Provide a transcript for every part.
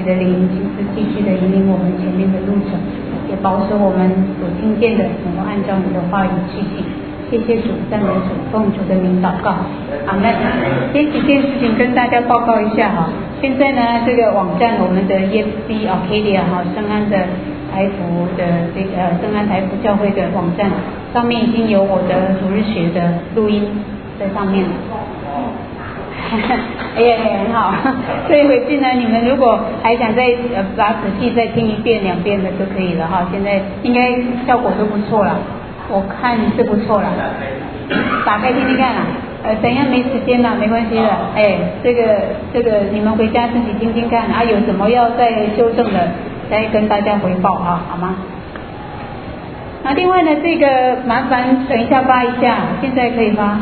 的灵，其实继续的引领我们前面的路程，也保守我们所听见的能够按照你的话语去行。谢谢主，赞美主，奉主的名祷告，阿们。先几件事情跟大家报告一下哈。现在呢，这个网站我们的 EFC Arcadia 哈，圣安的台福的这个圣安台福教会的网站上面已经有我的主日学的录音在上面了。哎呀，很好。所以回去呢，你们如果还想再把仔细再听一遍、2遍的都可以了哈。现在应该效果都不错了。我看是不错了，打开听听看啦。等一下没时间了，没关系的。这个你们回家自己听听看，啊，有什么要再修正的，再跟大家回报啊，好吗？那另外呢，这个麻烦等一下发一下，现在可以发。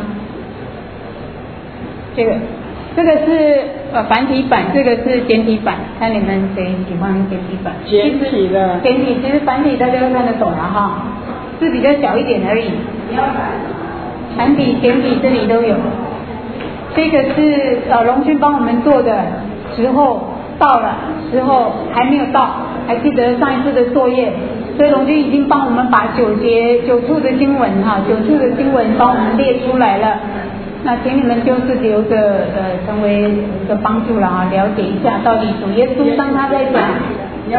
这个是繁体版，这个是简体版，看你们谁喜欢简体版。 简体的。 简体其实繁体大家都看得懂了哈。是比较小一点而已，繁体、简体这里都有。这个是龙君帮我们做的，时候到了，时候还没有到，还记得上一次的作业，所以龙君已经帮我们把9处的经文哈，9处的经文帮我们列出来了。那请你们就是留着成为一个帮助了啊，了解一下到底主耶稣当他在讲，你要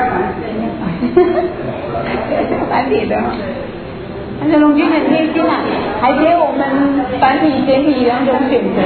繁体的。但是龙君很贴心啊，还给我们繁体、简体2种选择。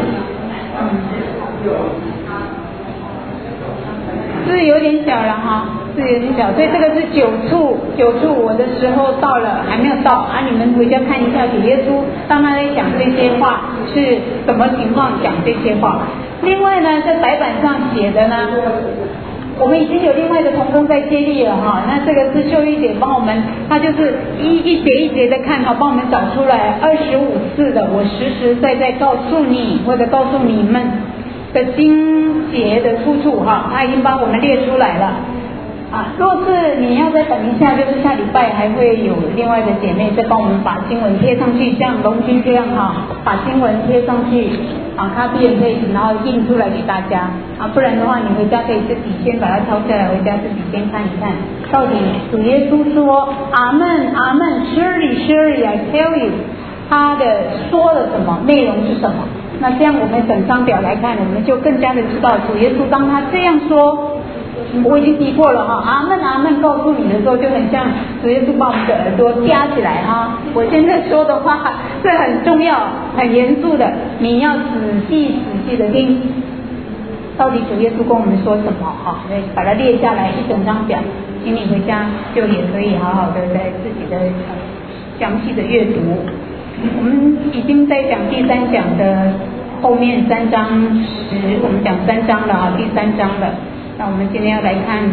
是有点小了哈，是有点小，所以这个是9处，我的时候到了，还没有到啊！你们回家看一下主耶稣当他在讲这些话是什么情况讲这些话。另外呢，在白板上写的呢，我们已经有另外的同工在接力了哈，那这个是秀玉姐帮我们，她就是一节一节的看哈，帮我们找出来25次的，我实实在在告诉你或者告诉你们的经节的出处哈，她已经帮我们列出来了啊。若是你要再等一下，就是下礼拜还会有另外的姐妹再帮我们把经文贴上去，像龙君这样哈，把经文贴上去。copy and paste， 然后印出来给大家啊，不然的话，你回家可以自己先把它抄下来，回家自己先看一看，到底主耶稣说阿们阿们 ，Surely I tell you， 他的说了什么，内容是什么？那这样我们整张表来看，我们就更加的知道主耶稣当他这样说。我已经提过了哈，阿们阿们告诉你的时候，就很像主耶稣把我们的耳朵夹起来哈。我现在说的话是很重要、很严肃的，你要仔细的听，到底主耶稣跟我们说什么哈？所以把它列下来一整张表，请你回家就也可以好好的在自己的详细的阅读。我们已经在讲第3讲的后面3章10，我们讲3章了啊，第3章了。那我们今天要来看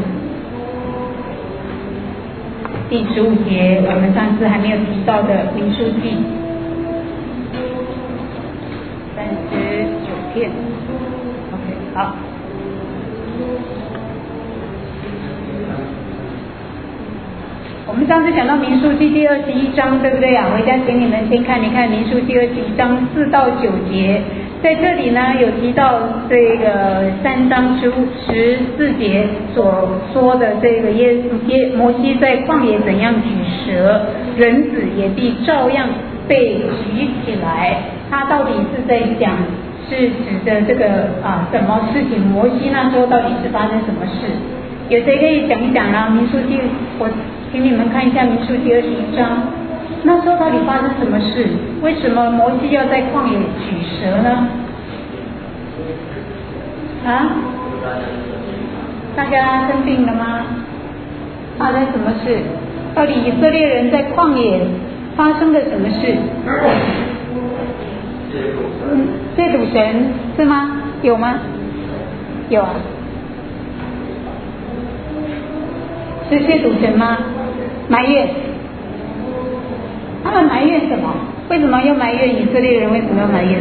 第15节，我们上次还没有提到的民数记39篇。OK， 好。我们上次讲到民数记第21章，对不对啊？回家请你们先看一看民数记21章4到9节。在这里呢，有提到这个3章14节所说的这个摩西在旷野怎样举蛇，人子也必照样被举起来。他到底是在讲，是指的这个什么事情？摩西那时候到底是发生什么事？有谁可以讲一讲啊？民数记，我请你们看一下民数记21章。那时候到底发生什么事？为什么摩西要在旷野举蛇呢？大家生病了吗？发生什么事？到底以色列人在旷野发生了什么事？亵渎神是吗？有吗？有啊。是亵渎神吗？埋怨。他们埋怨什么？为什么要埋怨以色列人？为什么要埋怨？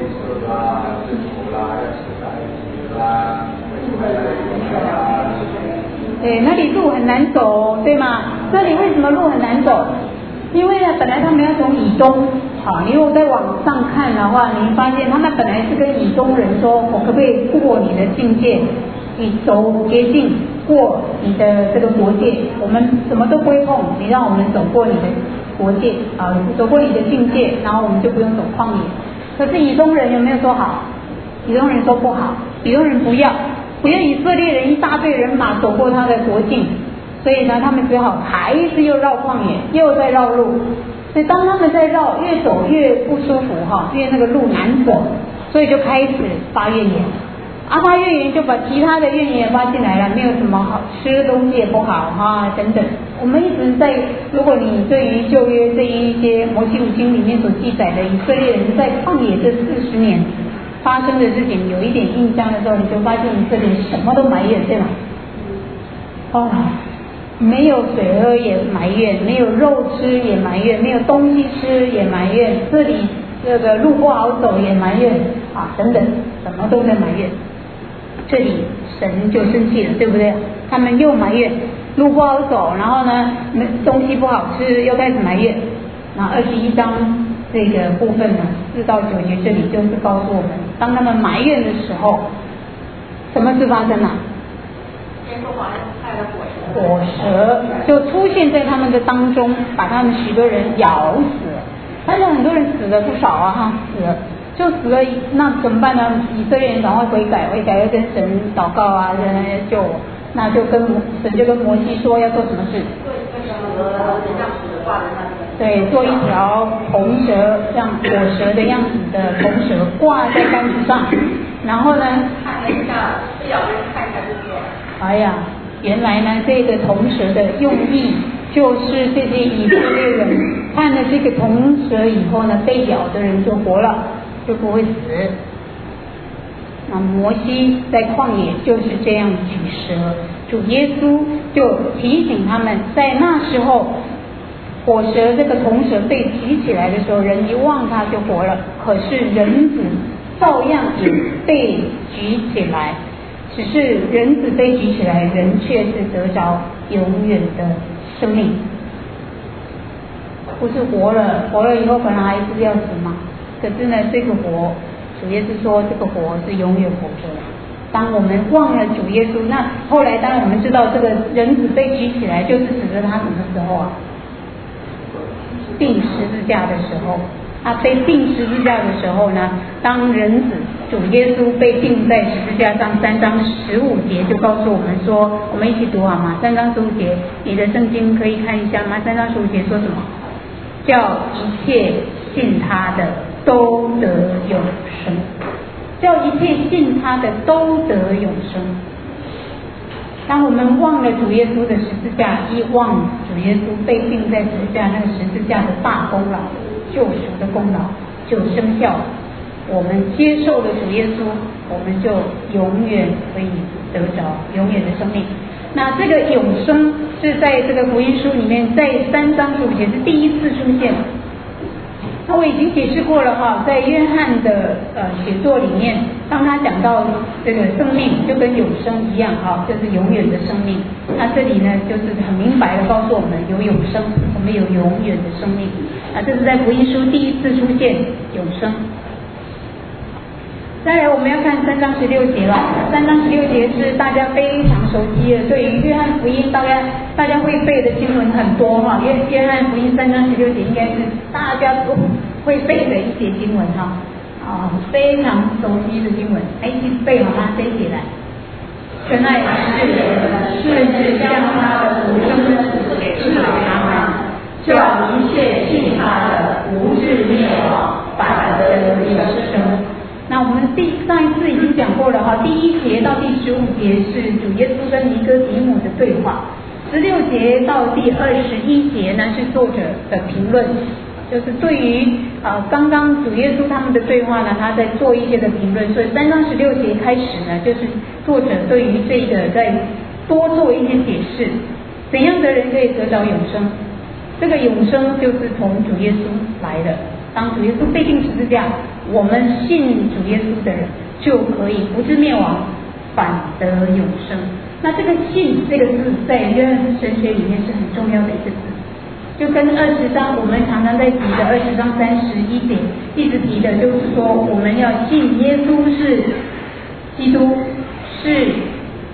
对，那里路很难走，对吗？那里为什么路很难走？因为呢，本来他们要从以东，你如果在网上看的话，你会发现他们本来是跟以东人说，我可不可以过你的境界？ 你走捷径过你的这个国界，我们什么都不会碰，你让我们走过你的国界啊，走过你的境界，然后我们就不用走旷野。可是以东人有没有说好？以东人说不好，以东人不要以色列人一大队人马走过他的国境，所以呢，他们只好还是又绕旷野，又在绕路。所以当他们在绕，越走越不舒服哈，越那个路难走，所以就开始发怨言。发怨言就把其他的怨言也发进来了，没有什么好吃的东西也不好哈等等。我们一直在，如果你对于旧约这一些摩西五经里面所记载的以色列人在旷野这40年发生的事情有一点印象的时候，你就发现以色列人什么都埋怨，对吧？没有水喝也埋怨，没有肉吃也埋怨，没有东西吃也埋怨，这里这个路不好走也埋怨等等，什么都在埋怨。这里神就生气了，对不对？他们又埋怨路不好走，然后呢东西不好吃，又开始埋怨。那21章这个部分呢，4到9节这里就是告诉我们，当他们埋怨的时候，什么事发生了？火蛇就出现在他们的当中，把他们许多人咬死了。但是很多人死了不少死了。就死了，那怎么办呢？以色列人赶快悔改，要跟神祷告救我。那就神就跟摩西说要做什么事？对，做一条铜蛇，像火蛇的样子的铜蛇挂在杆子上，然后呢，看一下，哎呀，原来呢这个铜蛇的用意就是这些以色列人看了这个铜蛇以后呢，被咬的人就活了。就不会死。那摩西在旷野就是这样举蛇，主耶稣就提醒他们，在那时候火蛇这个铜蛇被举起来的时候，人一望他就活了。可是人子照样也被举起来，只是人子被举起来，人却是得着永远的生命，不是活了以后本来还是要死吗？可是呢，这个活，主耶稣说这个活是永远活着的。当我们忘了主耶稣，那后来当然我们知道这个人子被举起来，就是指着他什么时候钉十字架的时候。他被钉十字架的时候呢，当人子主耶稣被钉在十字架上，3章15节就告诉我们说，我们一起读好吗？3章15节，你的圣经可以看一下吗？3章15节说什么？叫一切信他的都得永生，叫一切信他的都得永生。当我们忘了主耶稣的十字架，一忘主耶稣被钉在十字架，那个十字架的大功劳，救赎的功劳就生效。我们接受了主耶稣，我们就永远可以得着永远的生命。那这个永生是在这个福音书里面，在3章15节是第一次出现。那我已经解释过了在约翰的写作里面，当他讲到这个生命就跟永生一样就是永远的生命。那这里呢，就是很明白的告诉我们有永生，我们有永远的生命。这是在福音书第一次出现永生。再来我们要看3章16节了。3章16节是大家非常熟悉的，对于约翰福音大家会背的经文很多约翰福音3章16节应该是大家都会背的一节经文非常熟悉的经文，一起背好吗？这一节来。神爱世人，甚至将他的独生子给赐他们，叫一切信他的不至灭亡，反得永生。那我们上一次已经讲过了第1节到第15节是主耶稣跟尼哥底母的对话，16节到第21节呢是作者的评论，就是对于刚刚主耶稣他们的对话呢，他在做一些的评论。所以3章16节开始呢，就是作者对于这个在多做一些解释，怎样的人可以得着永生？这个永生就是从主耶稣来的。当主耶稣被钉十字架，我们信主耶稣的人就可以不至灭亡，反得永生。那这个信这个字在约翰神学里面是很重要的一个字，就跟20章我们常常在提的20章31节一直提的，就是说我们要信耶稣是基督，是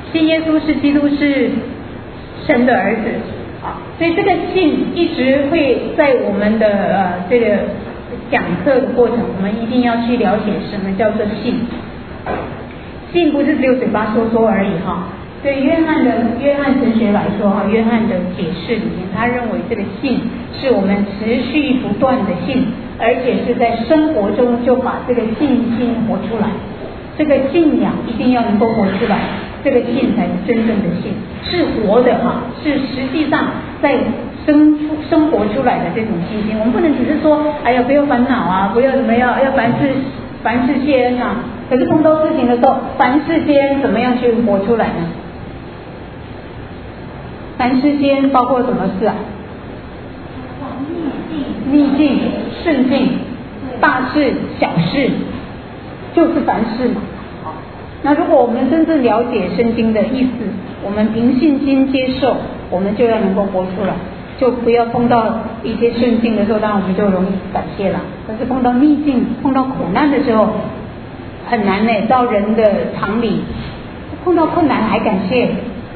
信耶稣是基督是神的儿子啊，所以这个信一直会在我们的这个讲课的过程，我们一定要去了解什么叫做信。信不是只有嘴巴说说而已哈。对约翰神学来说哈，约翰的解释里面，他认为这个信是我们持续不断的信，而且是在生活中就把这个信心活出来。这个信仰一定要能够活出来，这个信才是真正的信，是活的哈，是实际上在生活出来的这种信心。我们不能只是说，哎呀，不要烦恼啊，不要怎么样，要凡事谢恩啊。可是碰到事情的时候，凡事谢恩怎么样去活出来呢？凡事谢恩包括什么事啊？逆境、顺境、大事、小事，就是凡事嘛。那如果我们真正了解圣经的意思，我们凭信心接受，我们就要能够活出来，就不要碰到一些顺境的时候，当然我们就容易感谢了。可是碰到逆境、碰到苦难的时候，很难呢。照人的常理，碰到困难还感谢，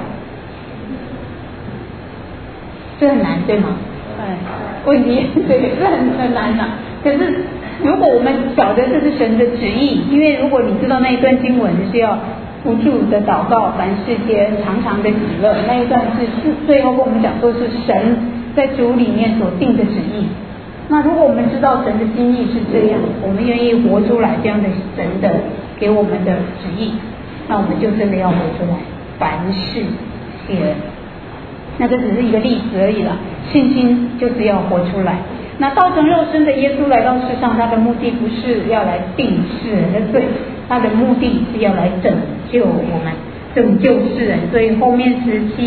这很难，对吗？问题对，这很难的。可是如果我们晓得这是神的旨意，因为如果你知道那一段经文是要不住的祷告，凡事谢恩，常常的喜乐，那一段是最后跟我们讲说是神在主里面所定的旨意。那如果我们知道神的心意是这样，我们愿意活出来这样的神的给我们的旨意，那我们就真的要活出来，凡事谢恩。那这只是一个例子而已啦，信心就是要活出来。那道成肉身的耶稣来到世上，他的目的不是要来定世人的罪，他的目的是要来拯救我们，拯救世人。所以后面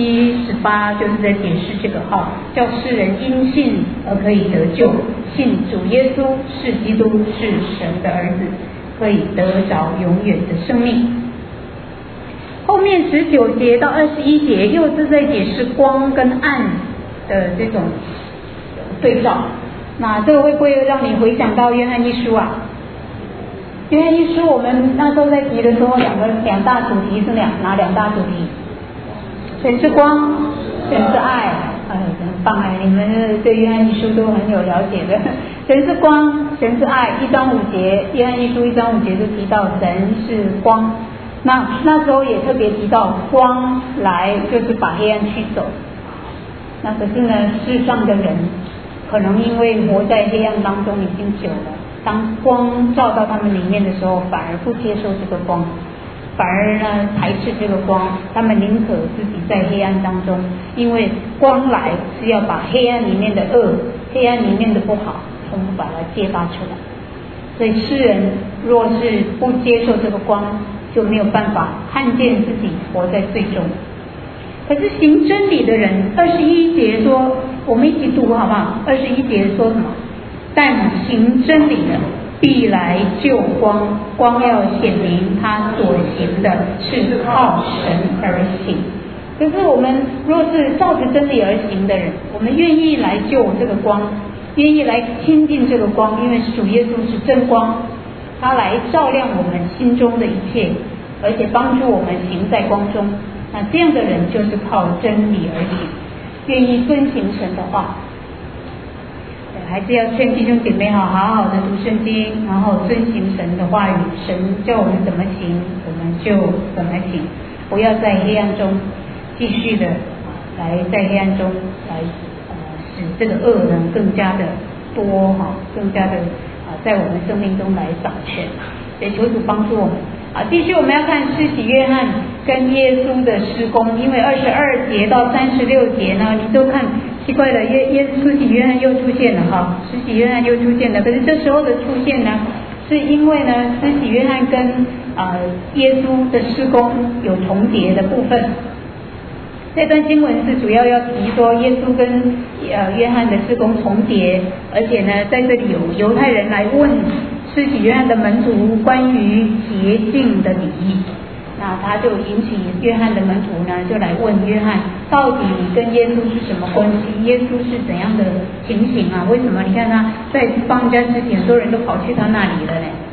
17、18就是在解释这个号，叫世人因信而可以得救，信主耶稣是基督，是神的儿子，可以得着永远的生命。后面19节到21节又是在解释光跟暗的这种对照。那这个会不会让你回想到约翰一书啊？约翰一书我们那时候在提的时候，两大主题是哪两大主题？神是光，神是爱。很棒哎，你们对约翰一书都很有了解的。神是光，神是爱。1章5节，约翰一书1章5节就提到神是光。那时候也特别提到光来就是把黑暗驱走。那可是呢，世上的人可能因为活在黑暗当中已经久了，当光照到他们里面的时候，反而不接受这个光，反而呢排斥这个光，他们宁可自己在黑暗当中，因为光来是要把黑暗里面的恶、黑暗里面的不好全部把它揭发出来。所以世人若是不接受这个光，就没有办法看见自己活在罪中。可是行真理的人，21节说，我们一起读好不好？21节说什么？但行真理的必来救光，光要显明他所行的是靠神而行。可是我们若是照着真理而行的人，我们愿意来救这个光，愿意来亲近这个光，因为主耶稣是真光，他来照亮我们心中的一切，而且帮助我们行在光中。那这样的人就是靠真理而行，愿意遵行神的话。还是要劝弟兄姐妹好好的读圣经，然后遵行神的话语。神叫我们怎么行，我们就怎么行，不要在黑暗中继续的来在黑暗中来使这个恶呢更加的多更加的在我们生命中来掌权。所以求主帮助我们继续我们要看施洗约翰跟耶稣的施工，因为22节到36节呢，你都看奇怪了，施洗约翰又出现了施洗约翰又出现了。可是这时候的出现呢，是因为呢施洗约翰跟耶稣的施工有重叠的部分。这段经文是主要要提说耶稣跟约翰的施工重叠，而且呢在这里有犹太人来问施洗约翰的门徒关于洁净的礼仪，那他就引起约翰的门徒呢就来问约翰，到底你跟耶稣是什么关系？耶稣是怎样的情形啊？为什么你看他在帮人家之前，很多人都跑去他那里了呢？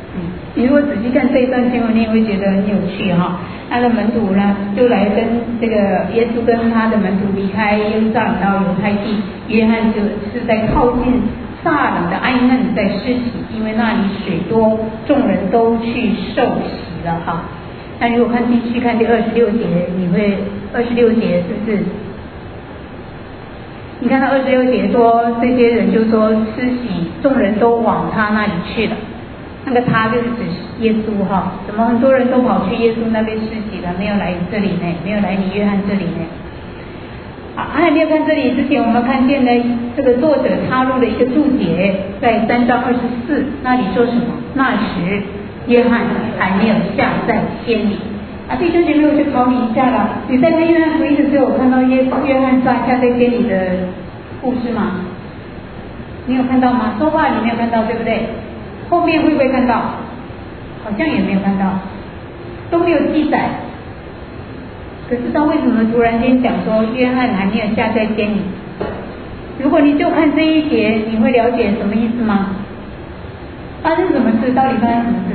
你如果仔细看这一段经文，你也会觉得很有趣哈。他的门徒呢，就来跟这个耶稣跟他的门徒离开耶路撒冷到犹太地，约翰就是在靠近撒冷的哀嫩在施洗，因为那里水多，众人都去受洗了哈。那如果继续看第26节，你会26节是不是？你看到26节说，这些人就说施洗，众人都往他那里去了。那个他就是指耶稣哈，怎么很多人都跑去耶稣那边施洗了，没有来这里呢？没有来你约翰这里呢？好，还没有看这里之前，我们看见呢，这个作者插入了一个注解，在3章24那里说什么？那时约翰还没有下在监里。弟兄姐妹，我就考你一下了。你在看约翰福音的时候，有看到约翰下在监里的故事吗？你有看到吗？说话你没有看到，对不对？后面会不会看到？好像也没有看到，都没有记载。可是他为什么突然间讲说约翰还没有下在监里？如果你就看这一节，你会了解什么意思吗？发生什么事？到底发生什么事？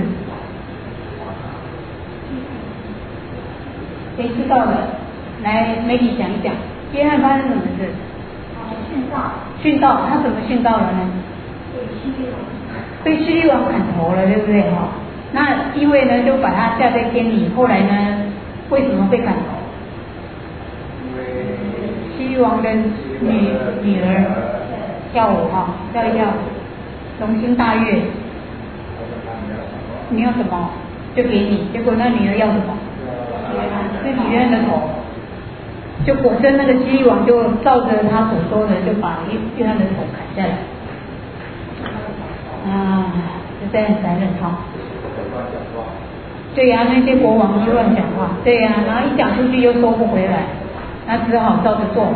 谁知道的？来，媒体讲一讲，约翰发生什么事？殉道，他怎么殉道了呢？被希律王砍头了，对不对哈？那因为呢，就把他下在监里。后来呢，为什么被砍头？希律王的女儿跳舞哈，跳一跳，龙心大悦。你要什么就给你，结果那女儿要什么？自己约翰的头。就果真那个希律王就照着他所说的，就把约翰的头砍下来。实在很残忍哈。对呀，那些国王都乱讲话，对呀，然后一讲出去又收不回来，那只好照着做。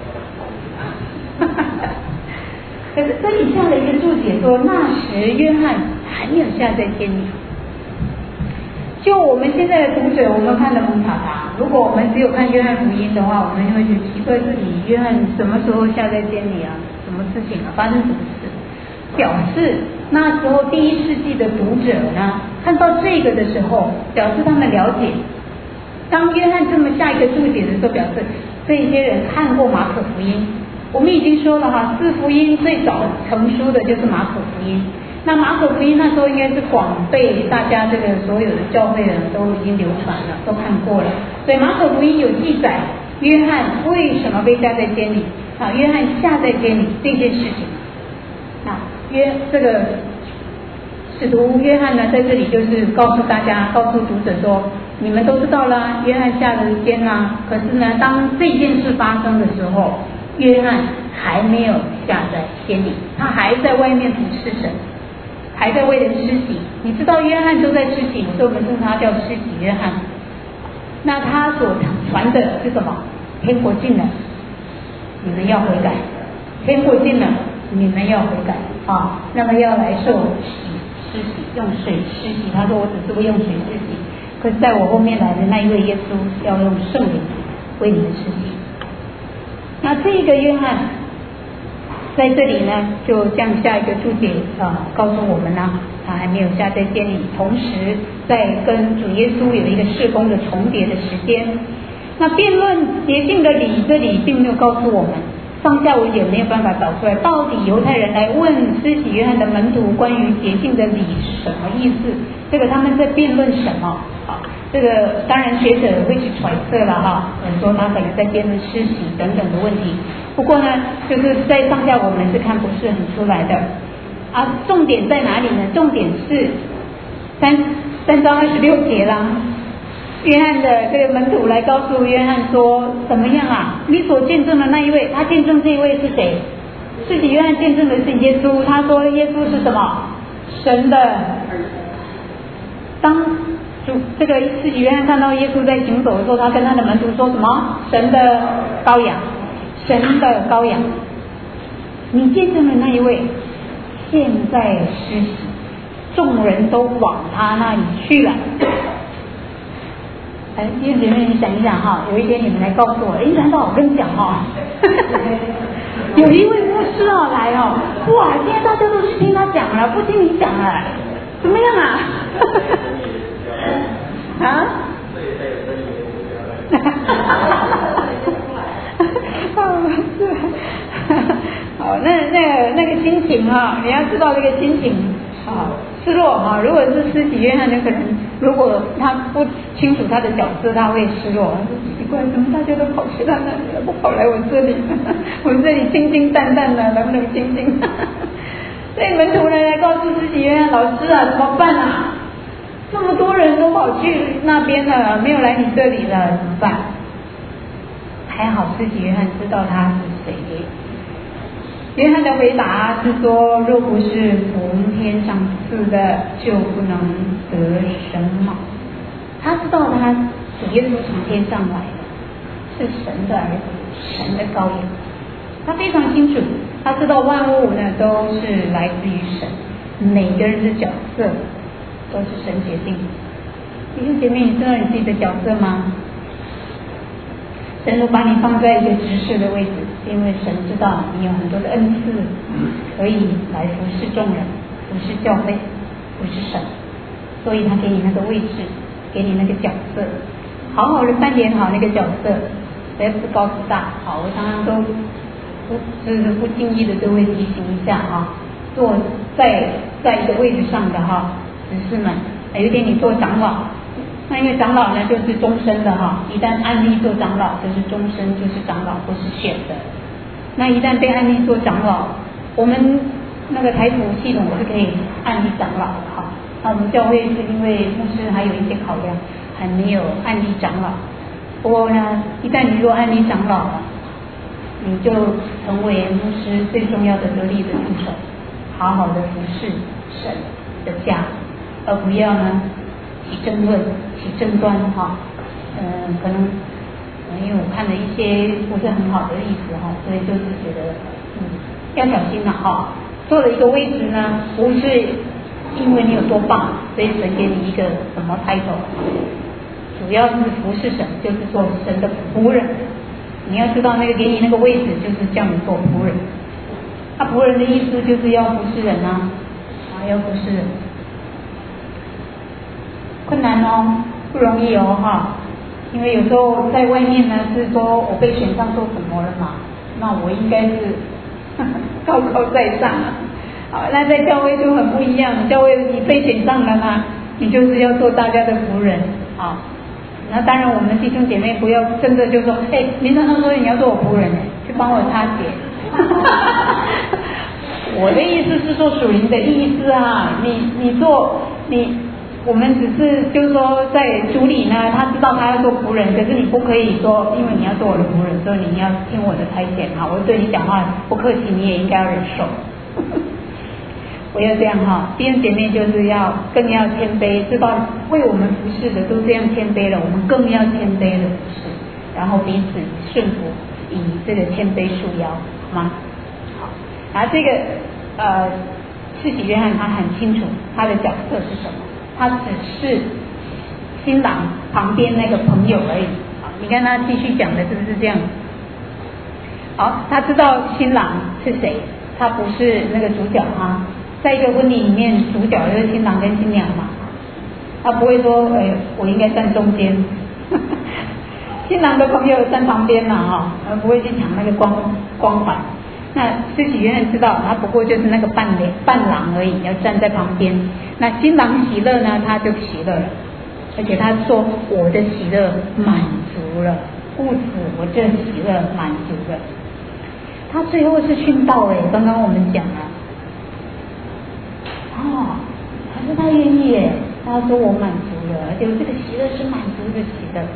可是这里下了一个注解说，那时约翰还没有下在监里。就我们现在的读者，我们看得蒙查查。如果我们只有看约翰福音的话，我们就会觉得奇怪，自己约翰什么时候下在监里啊？什么事情啊？发生什么事？表示那时候第1世纪的读者呢，看到这个的时候，表示他们了解。当约翰这么下一个注解的时候，表示这些人看过马可福音。我们已经说了哈，4福音最早成书的就是马可福音。那马可福音那时候应该是广被大家这个所有的教会人都已经流传了，都看过了。所以马可福音有记载约翰为什么被下在监里啊？约翰下在监里这件事情。这个使徒约翰呢，在这里就是告诉大家，告诉读者说，你们都知道了，约翰下了监啦。可是呢，当这件事发生的时候，约翰还没有下在监里，他还在外面服侍神，还在为人施洗。你知道约翰都在施洗，所以我们称他叫施洗约翰。那他所传的是什么？天国近了，你们要悔改。天国近了，你们要悔改啊！那么要来受施洗，用水施洗。他说我只是会用水施洗，可是在我后面来的那一位耶稣要用圣灵为你们施洗。那这个约翰在这里呢，就这样下一个注解告诉我们呢，他还没有下在监里，同时在跟主耶稣有一个事工的重叠的时间。那辩论洁净的理，这里并没有告诉我们。上下文也没有办法找出来，到底犹太人来问施洗约翰的门徒关于洁净的礼什么意思？这个他们在辩论什么？啊，这个当然学者会去揣测了哈，很多他可能在辩论施洗等等的问题。不过呢，就是在上下我们是看不是很出来的。重点在哪里呢？重点是3章26节啦。约翰的这个门徒来告诉约翰说，怎么样啊？你所见证的那一位，他见证这一位是谁？施洗约翰见证的是耶稣，他说耶稣是什么？神的。当这个施洗约翰看到耶稣在行走的时候，他跟他的门徒说什么？神的羔羊，神的羔羊。你见证的那一位，现在施洗，众人都往他那里去了。弟兄姐妹，你想一想哈，有一天你们来告诉我，难道我跟你讲哈，有一位牧师来哇，现在大家都去听他讲了，不听你讲了， 怎么样啊？啊？好，那个心情哈，你要知道这个心情啊，失落哈。如果是施洗约翰，可能如果他不清楚他的角色，他会失落。奇怪，怎么大家都跑去他那里了，不跑来我这里？我这里清清淡淡的，能不能清清？所以门徒呢来告诉施洗约翰，老师啊，怎么办啊？这么多人都跑去那边了，没有来你这里了，怎么办？还好施洗约翰知道他是谁。约翰的回答是说，若不是从天上赐的，就不能得生嘛。他知道他主耶稣从天上来的，是神的儿子，神的羔羊。他非常清楚，他知道万物呢都是来自于神，每个人的角色都是神决定的。弟兄姐妹，你知道你自己的角色吗？神都把你放在一个执事的位置，因为神知道你有很多的恩赐，可以来服侍众人，服侍教会，服侍神，所以他给你那个位置，给你那个角色，好好的扮演好那个角色，不要自高自大。好，我常常都不经意的都会提醒一下啊，坐在一个位置上的哈执事们，有一天你做长老。那因为长老呢就是终身的哈，一旦按立做长老就是终身，就是长老不是选的。那一旦被按立做长老，我们那个台府系统是可以按立长老的哈。那我们教会是因为牧师还有一些考量，还没有按立长老。不过呢，一旦你若按立长老了，你就成为牧师最重要的得力的助手，好好的服侍神的家，而不要呢起争论、起争端哈，可能因为我看了一些不是很好的例子哈，所以就是觉得要小心了哈。做了一个位置呢，不是因为你有多棒，所以神给你一个什么title，主要是服侍神，就是做神的仆人。你要知道，那个给你那个位置，就是叫你做仆人。仆人的意思就是要服侍人啊，要服侍人。困难哦，不容易哦哈，因为有时候在外面呢是说我被选上做什么了嘛，那我应该是高高在上啊。好，那在教会就很不一样，教会你被选上了呢，你就是要做大家的仆人啊。那当然我们弟兄姐妹不要真的就说，林长老说你要做我仆人，去帮我擦鞋。我的意思是说属灵的意思啊，我们只是就是说在主里呢，他知道他要做仆人，可是你不可以说，因为你要做我的仆人，所以你要听我的差遣哈，我对你讲话不客气，你也应该要忍受。不要这样哈，弟兄姐妹就是更要谦卑，知道为我们服侍的都这样谦卑了，我们更要谦卑的服侍，然后彼此顺服，以这个谦卑束腰，好吗？好，然后这个施洗约翰他很清楚他的角色是什么。他只是新郎旁边那个朋友而已。好，你看他继续讲的是不是这样？好，他知道新郎是谁，他不是那个主角啊。在一个婚礼里面，主角就是新郎跟新娘嘛，他不会说，我应该站中间，新郎的朋友站旁边嘛哈，不会去抢那个光环。那施洗约翰知道，他不过就是那个伴郎而已，要站在旁边。那新郎喜乐呢，他就喜乐了，而且他说我的喜乐满足了，故此我这喜乐满足了。他最后是殉道刚刚我们讲了，还是他愿意他说我满足了，而且这个喜乐是满足的喜乐。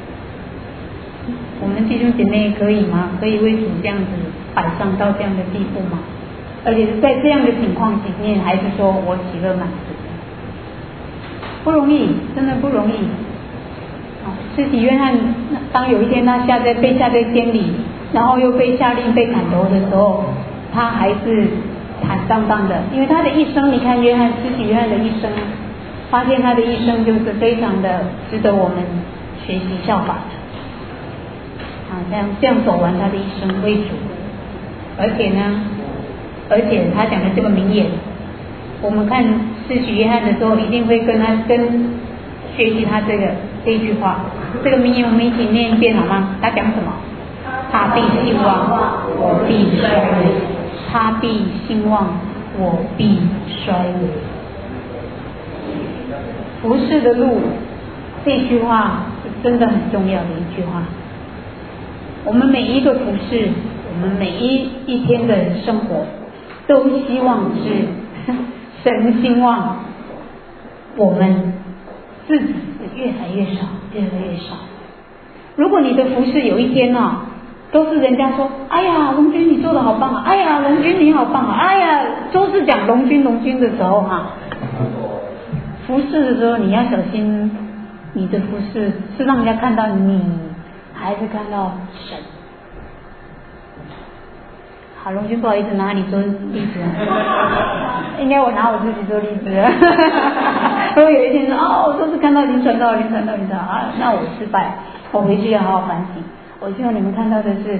我们弟兄姐妹可以吗？可以为主这样子摆上到这样的地步吗？而且是在这样的情况里面，还是说我喜乐满足？不容易，真的不容易。施洗约翰当有一天他被下在监里，然后又被下令被砍头的时候，他还是坦荡荡的，因为他的一生，你看施洗约翰的一生，发现他的一生就是非常的值得我们学习效法的。这样走完他的一生为主，而且他讲的这个名言， 我们看施洗约翰的时候，一定会跟学习他这一句话。这个名言我们一起念一遍好吗？他讲什么？他必兴旺，我必衰微；他必兴旺，我必衰微。服事的路，这句话是真的很重要的一句话。我们每一个服事，我们每一天的生活，都希望是神兴旺，我们自己是越来越少，越来越少。如果你的服事有一天都是人家说，哎呀，龙君你做得好棒啊，哎呀，龙君你好棒啊，哎呀，都是讲龙君的时候服事的时候你要小心，你的服事是让人家看到你，还是看到神？好，龙君不好意思拿你做例子应该我拿我自己做例子如果有一天说我都是看到林传道那我失败，我回去要好好反省。我希望你们看到的是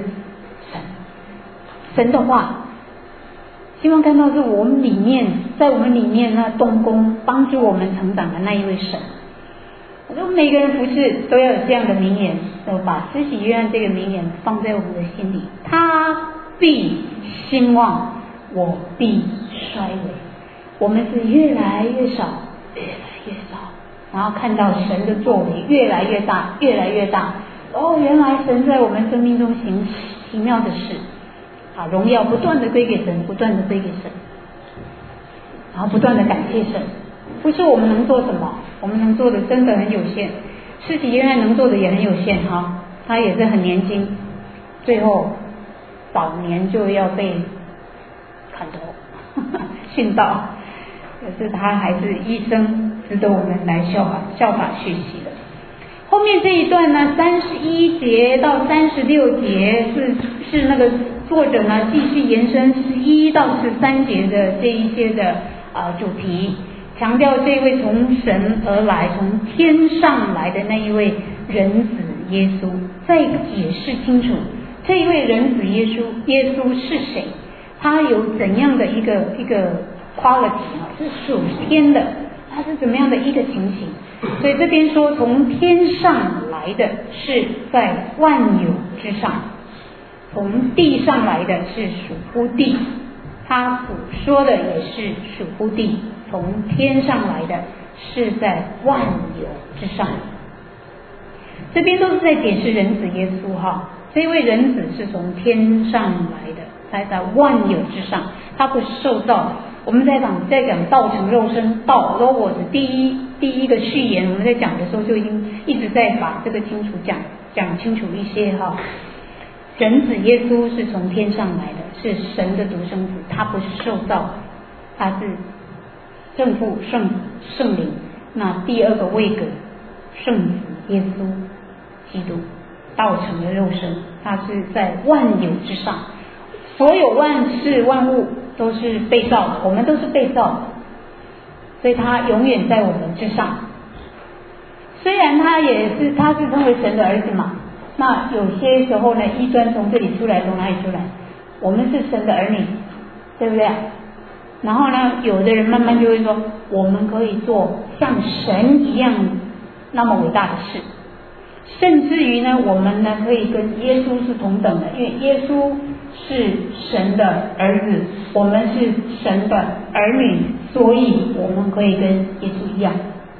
神的话，希望看到是我们里面，在我们里面那动工帮助我们成长的那一位神。我说每个人服事都要有这样的名言，把施洗约翰这个名言放在我们的心里，他必兴旺，我必衰微。我们是越来越少，越来越少，然后看到神的作为越来越大，越来越大。原来神在我们生命中行奇妙的事，荣耀不断的归给神，不断的归给神，然后不断的感谢神。不是我们能做什么，我们能做的真的很有限。施洗约翰能做的也很有限他也是很年轻，最后早年就要被砍头殉道，可是他还是一生值得我们来效法学习的。后面这一段呢，31节到36节是那个作者呢继续延伸11到13节的这一些的主题，强调这位从神而来、从天上来的那一位人子耶稣，再解释清楚这一位人子耶稣是谁，他有怎样的一个 quality 是属天的，他是怎么样的一个情形。所以这边说从天上来的是在万有之上，从地上来的是属乎地，他所说的也是属乎地，从天上来的是在万有之上。这边都是在解释人子耶稣这位人子是从天上来的，他在万有之上，他不是受造的。我们在讲道成肉身，道 logos 第一个序言，我们在讲的时候就已经一直在把这个清楚讲清楚一些人子耶稣是从天上来的，是神的独生子，他不是受造的，他是圣父圣灵，那第二个位格圣子耶稣基督道成了肉身，他是在万有之上，所有万事万物都是被造的，我们都是被造的，所以他永远在我们之上。虽然他是称为神的儿子嘛，那有些时候呢，异端从这里出来，从哪里出来？我们是神的儿女，对不对？然后呢，有的人慢慢就会说，我们可以做像神一样那么伟大的事，甚至于呢，我们呢可以跟耶稣是同等的，因为耶稣是神的儿子，我们是神的儿女，所以我们可以跟耶稣一样。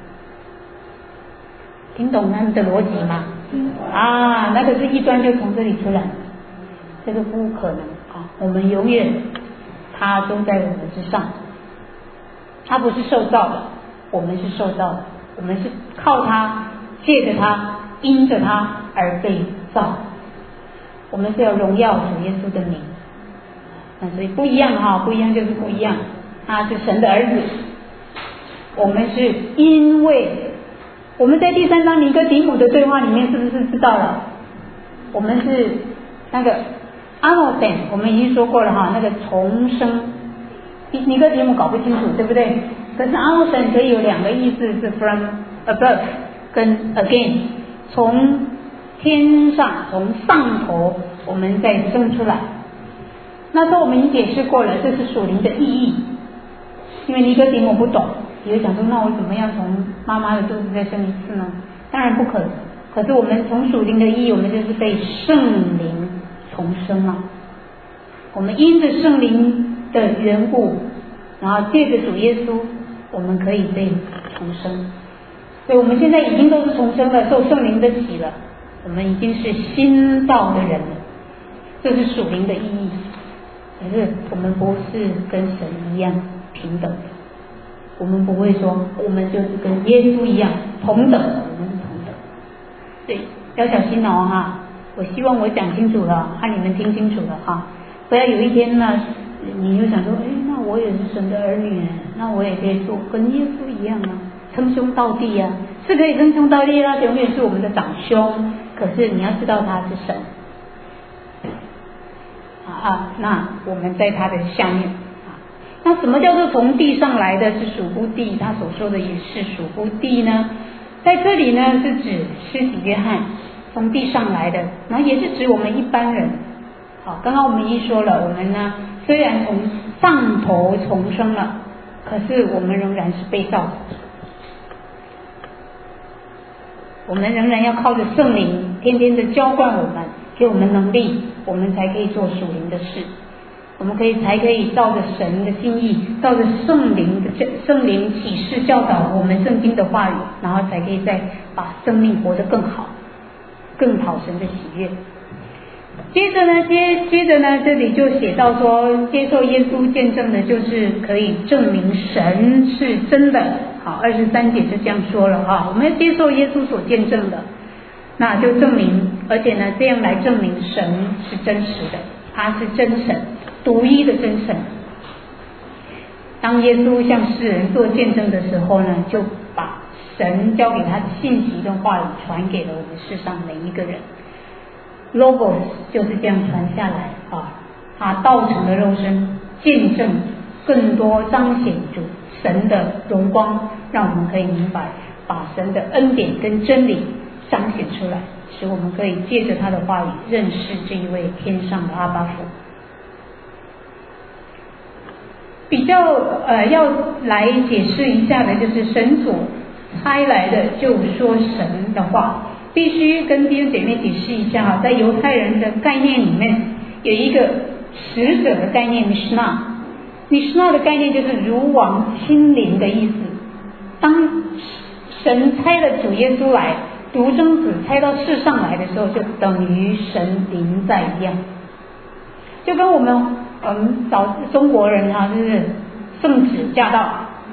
听懂他们的逻辑吗？那个是异端就从这里出来，这个不可能我们永远他都在我们之上，他不是受造的，我们是受造的，我们是靠他，借着他，因着他而被造，我们是要荣耀主耶稣的名。所以不一样不一样就是不一样，他是神的儿子，我们是因为我们在第3章尼哥底母的对话里面是不是知道了？我们是那个阿诺等，我们已经说过了那个重生，尼哥底母搞不清楚，对不对？可是阿诺等可以有2个意思，是 from above 跟 again， 从天上，从上头我们再生出来。那时候我们已经解释过了，这是属灵的意义。 因为尼哥底母不懂，也会想说，那我怎么样从妈妈的肚子再生一次呢？当然不可能。可是我们从属灵的意义，我们就是被圣灵重生了。我们因着圣灵的缘故，然后借着主耶稣，我们可以被重生。所以我们现在已经都是重生了，受圣灵的洗了，我们已经是新造的人了。这是属灵的意义。可是我们不是跟神一样平等的，我们不会说我们就是跟耶稣一样同等的，我们是同等。对，要小心哦哈！我希望我讲清楚了，你们听清楚了哈，不要有一天呢，你就想说，那我也是神的儿女，那我也可以做跟耶稣一样啊，称兄道弟啊，是可以称兄道弟啦，永远是我们的长兄。可是你要知道他是神。那我们在他的下面那什么叫做从地上来的是属乎地？他所说的也是属乎地呢？在这里呢是指施洗约翰从地上来的，然后也是指我们一般人。好，刚刚我们已经说了，我们呢虽然从上头重生了，可是我们仍然是被造的，我们仍然要靠着圣灵天天的浇灌我们，给我们能力，我们才可以做属灵的事，我们才可以照着神的心意，照着圣灵启示教导我们圣经的话语，然后才可以再把生命活得更好，更讨神的喜悦。接着呢，这里就写到说，接受耶稣见证的，就是可以证明神是真的。好，23节就这样说了哈，我们要接受耶稣所见证的，那就证明，而且呢，这样来证明神是真实的，他是真神，独一的真神。当耶稣向世人做见证的时候呢，就把神交给他的信息跟话语传给了我们世上每一个人。Logos 就是这样传下来他道成了肉身，见证更多彰显主神的荣光，让我们可以明白，把神的恩典跟真理彰显出来，使我们可以借着他的话语认识这一位天上的阿爸父。比较要来解释一下的就是神所差来的就说神的话，必须跟弟兄姐妹解释一下在犹太人的概念里面有一个使者的概念 Mishnah 的概念就是如王亲临的意思。当神差了主耶稣来，独生子差到世上来的时候，就等于神临在一样，就跟我们中国人就是圣旨驾到，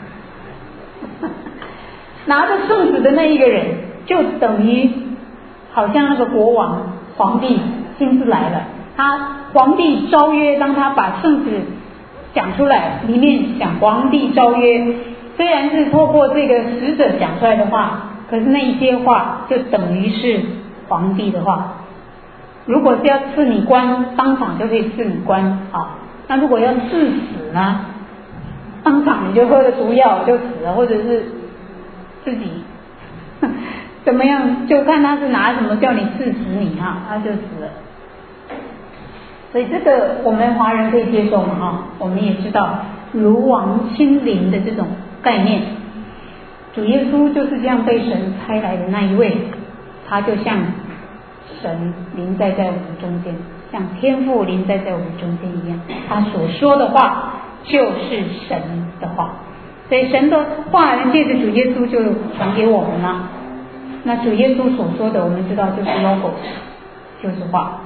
拿着圣旨的那一个人就等于好像那个国王皇帝亲自来了，皇帝诏约，当他把圣旨讲出来，里面讲皇帝诏约，虽然是透过这个使者讲出来的话，可是那一些话就等于是皇帝的话。如果是要赐你官，当场就可以赐你官那如果要赐死呢，当场你就喝了毒药就死了，或者是自己怎么样，就看他是拿什么叫你刺死你他就死了。所以这个我们华人可以接受我们也知道如王亲临的这种概念，主耶稣就是这样被神差来的那一位，他就像神临在我们中间，像天父临在我们中间一样，他所说的话就是神的话，所以神的话借着主耶稣就传给我们了。那主耶稣所说的我们知道就是 Logos， 就是话。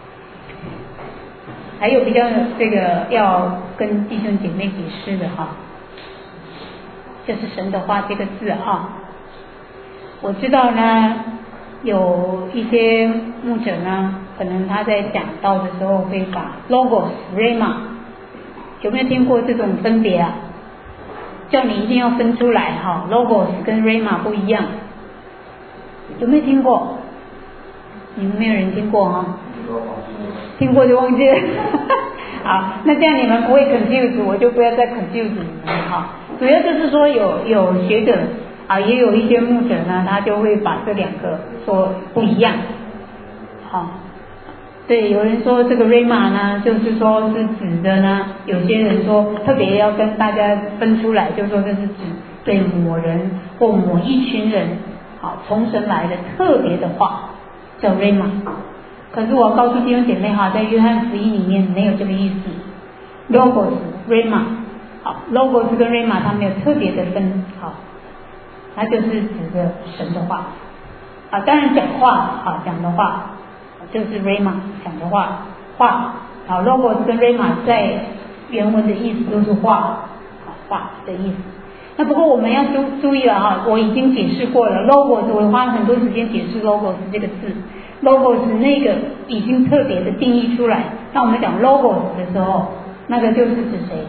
还有比较这个要跟弟兄姐妹解释的就是神的话这个字我知道呢有一些牧者呢，可能他在讲道的时候会把 Logos、Rhema， 有没有听过这种分别叫你一定要分出来Logos 跟 Rhema 不一样，有没有听过？你们没有人听过听过就忘记了好，那这样你们不会 confuse， 我就不要再 confuse 你们主要就是说有学者也有一些牧者呢，他就会把这两个说不一样对，有人说这个 Rhema 呢，就是说是指的呢，有些人说特别要跟大家分出来，就说这是指对某人或某一群人，好，从神来的特别的话，叫 Rhema。可是我告诉弟兄姐妹哈，在约翰福音里面没有这个意思 ，Logos、Rhema， 好 ，Logos 跟 Rhema 它没有特别的分，好，它就是指的神的话，啊，当然讲话，啊，讲的话。就是 Rhema 讲的话，好 Logos 跟 Rhema 在原文的意思都是话的意思。那不过我们要注意了哈，我已经解释过了 Logos， 我花了很多时间解释 Logos 这个字。Logos 那个已经特别的定义出来。那我们讲 Logos 的时候，那个就是指谁？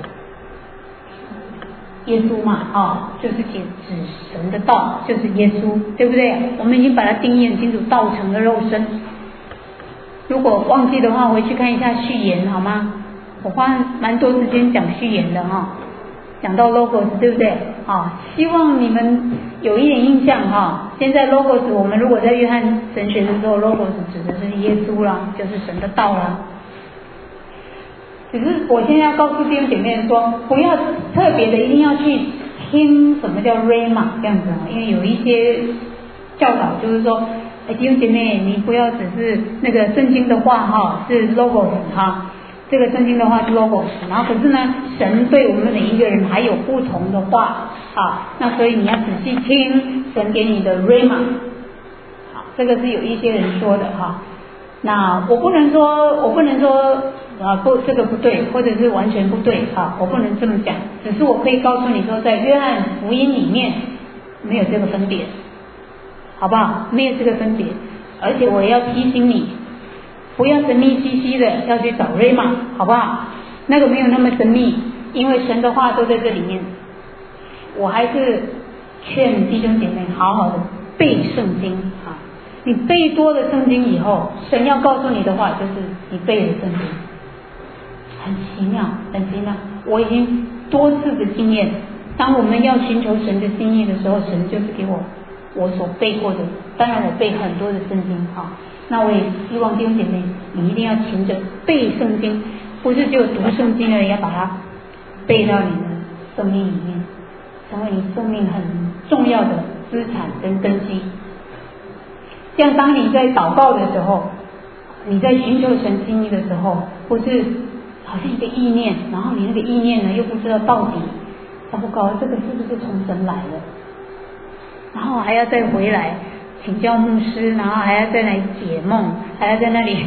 耶稣嘛，就是指神的道，就是耶稣，对不对？我们已经把它定义很清楚，道成了肉身。如果忘记的话，回去看一下序言好吗？我花蛮多时间讲序言的哈，讲到 Logos 对不对？希望你们有一点印象哈。现在 Logos 我们如果在约翰神学的时候 ，Logos 指的是耶稣啦，就是神的道啦。只是我现在要告诉弟兄姐妹说，不要特别的一定要去听什么叫 Rhema 这样子啊，因为有一些教导就是说。弟兄姐妹，你不要只是那个圣经的话哈，是 Logos 哈，这个圣经的话是 Logos， 然后可是呢，神对我们每一个人还有不同的话啊，那所以你要仔细听神给你的 Rhema， 好，这个是有一些人说的哈。那我不能说不，这个不对，或者是完全不对哈，我不能这么讲，只是我可以告诉你说，在约翰福音里面没有这个分别。好不好？没有这个分别，而且我也要提醒你，不要神秘兮兮的要去找 Rhema， 好不好？那个没有那么神秘，因为神的话都在这里面。我还是劝弟兄姐妹好好的背圣经啊！你背多了圣经以后，神要告诉你的话就是你背了圣经，很奇妙，很奇妙。我已经多次的经验，当我们要寻求神的心意的时候，神就是给我所背过的，当然我背很多的圣经哈。那我也希望弟兄姐妹，你一定要勤着背圣经，不是只有读圣经而已，要把它背到你的生命里面，成为你生命很重要的资产跟根基。这样当你在祷告的时候，你在寻求神心意的时候，不是好像一个意念，然后你那个意念呢又不知道到底糟糕，这个是不是从神来的？然后还要再回来请教牧师，然后还要再来解梦，还要在那里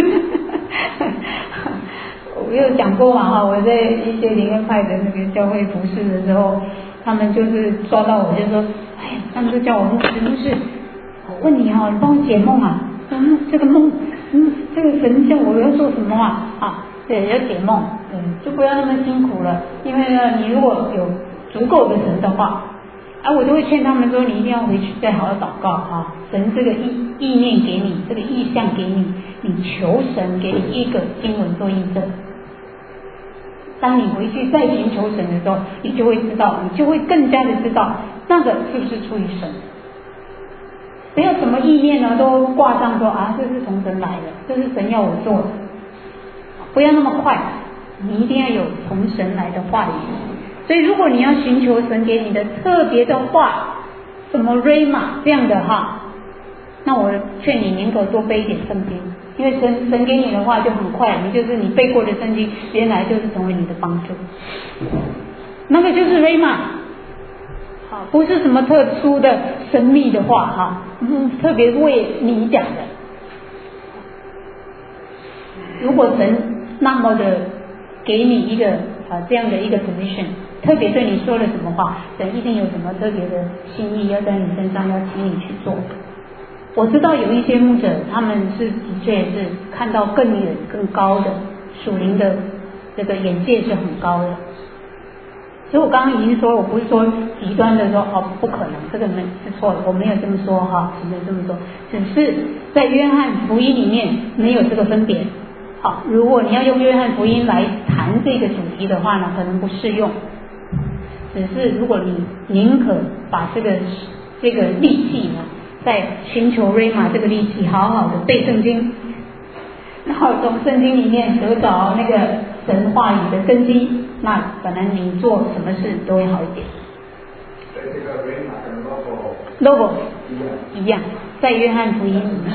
我有讲过嘛哈，我在一些灵恩派的那个教会服侍的时候，他们就是抓到我就说，哎呀，他们就叫我牧师，我问你哈，你帮我解梦啊，这个梦，这个神叫我要做什么啊？对，要解梦，就不要那么辛苦了，因为呢，你如果有足够的神的话。我就会劝他们说，你一定要回去再好好祷告啊！神这个意念给你，这个意象给你，你求神给你一个经文做印证。当你回去再寻求神的时候，你就会知道，你就会更加的知道那个是不是出于神。不要什么意念呢都挂上说这是从神来的，这是神要我做的。不要那么快，你一定要有从神来的话语。所以如果你要寻求神给你的特别的话，什么 Rhema 这样的哈，那我劝你宁可多背一点圣经，因为神给你的话就很快，你背过的圣经原来就是成为你的帮助，那个就是 Rhema， 好，不是什么特殊的神秘的话哈，特别为你讲的。如果神那么的给你一个这样的一个 position， 特别对你说了什么话，神一定有什么特别的心意要在你身上，要请你去做。我知道有一些牧者，他们是的确是看到更远更高的属灵的这个眼界是很高的。所以我刚刚已经说，我不是说极端的说不可能，这个是错的，我没有这么说哈，没有这么说，只是在约翰福音里面没有这个分别。好，如果你要用约翰福音来谈这个主题的话呢，可能不适用。只是如果你宁可把这个力气呢，在寻求 Rhema 这个力气，好好的背圣经， 然后从圣经里面得着那个神话语的根基，那可能你做什么事都会好一点。 所以这个 Rhema 跟 Logos 一样，在约翰福音里面。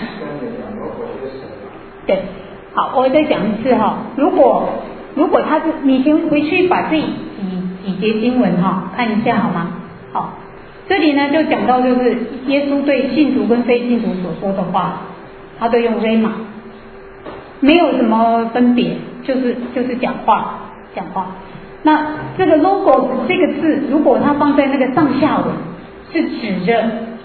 对，好，我再讲一次哈，如果他是，你先回去把这几节经文哈看一下好吗？好，这里呢就讲到就是耶稣对信徒跟非信徒所说的话，他都用 Rhema， 没有什么分别，就是讲话。那这个 Logos 这个字，如果它放在那个上下文，是指着